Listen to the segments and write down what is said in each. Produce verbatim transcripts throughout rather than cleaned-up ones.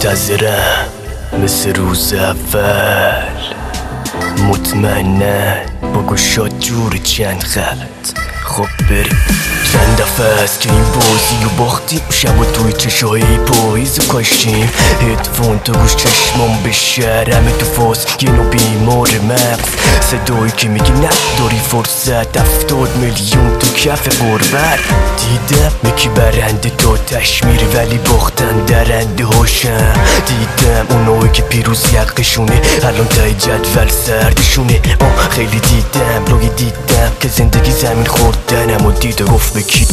منتظرم مثل روز اول، مطمئنن با گوشات جور چند خط. خب بریم. چند دفعه است که این بازی رو باختیم، شب و توی چشای پاییز رو کاشتیم. هدفون تو گوش چشمام به شهر، همه تو فاز یه نوع بیمار مغز. صدایی که میگی نداری فرصت، هفتاد میلیون تو کف قربت. دیدم یکی برنده تا تشمیر ولی باختن درنده هاشم. دیدم اونایی که پیروز یقشونه الان تای جدول سردشونه. آه خیلی دیدم روی دیدم که زندگی زمین خوردنم و دید و گفت بکی.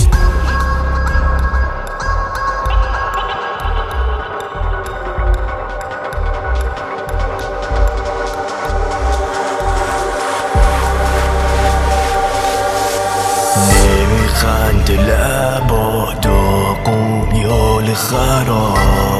نمیخند لبا داغون یال خراب،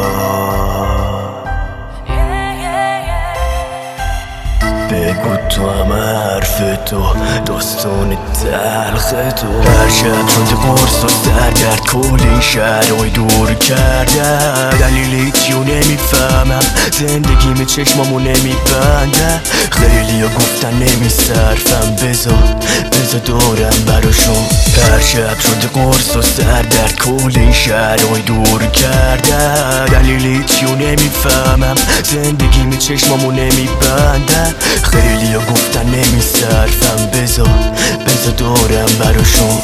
بگو تو هم حرف تو داستان تلخ تو. هر شب شده قرص و سردرد کل این شهرهای دور کرده. دلیل هیچیو نمیفهمم، زندگیم چشمامو نمیبنده. خیلی ها گفتن نمیصرفم، بزا بزا دارم براشون. هر شب شده قرص و سردرد کل این شهرهای دور کرده. دلیل هیچیو نمیفهمم، زندگیم چشمامو نمیبنده. خیلی ها گفتن نمیصرفم، بزا بزا دارم براشون.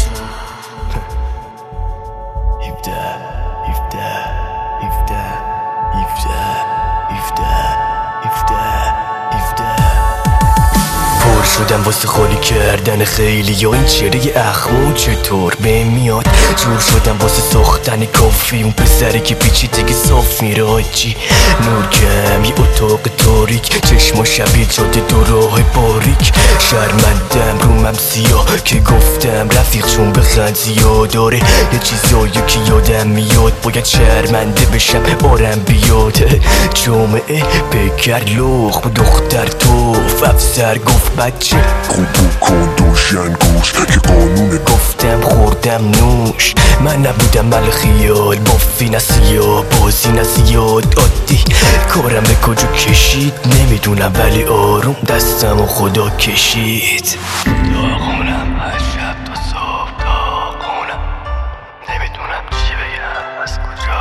شدم واسه خالی کردن خیلی یا این چهره اخمون چطور به میاد. جور شدم واسه ساختن کافی، اون پسری که پیچی دیگه صاف میره آجی. نور کم یه اتاق تاریک، چشما شبیه جاده دو راه باریک. شرمندم رومم سیاه که گفتم رفیق چون بخند زیاد داره. یه چیزایی که یادم میاد باید شرمنده بشم آرم بیاد. جامعه بگر لخ دختر توف، افسر گفت بچه خوبو کن دوشن گوش که قانونه. گفتم خوردم نوش، من نبودم مال خیال بافی نسیاد بازی نسیاد عادی. کارم به کجا کشید نمیدونم ولی آروم دستم و خدا کشید. داغونم هر شب تا صبح داغونم، نمیدونم چی بگم از کجا.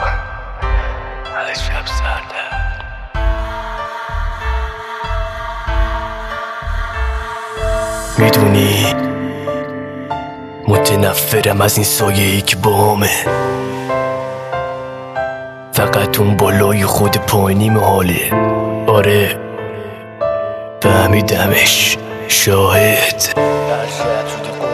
هر شب سرده میدونی متنفرم از این سایه‌ای که بامه. فقط اون بالای خود پایینیم حاله. آره فهمیدمش شاهد. هر شب شده